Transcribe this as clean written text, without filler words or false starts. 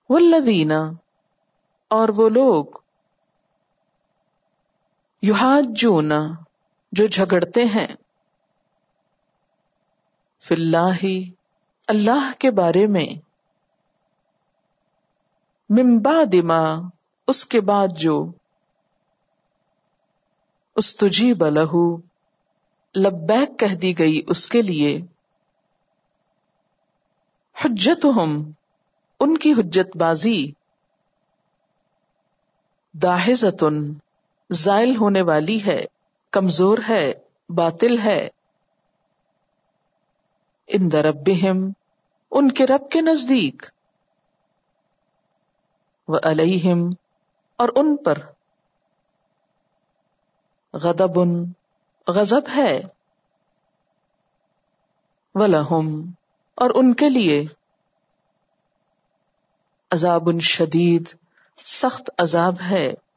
والذین، اور وہ لوگ، یحاجون، جو جھگڑتے ہیں، فی اللہ، اللہ کے بارے میں، من بعد ما، اس کے بعد جو، استجیب لہ، لبیک کہہ دی گئی اس کے لیے، حجتہم، ان کی حجت بازی، داحضۃ، زائل ہونے والی ہے، کمزور ہے، باطل ہے، عند ربہم، ان کے رب کے نزدیک، وعلیہم، اور ان پر، غضب، غضب ہے، ولہم، اور ان کے لیے، عذاب شدید، سخت عذاب ہے،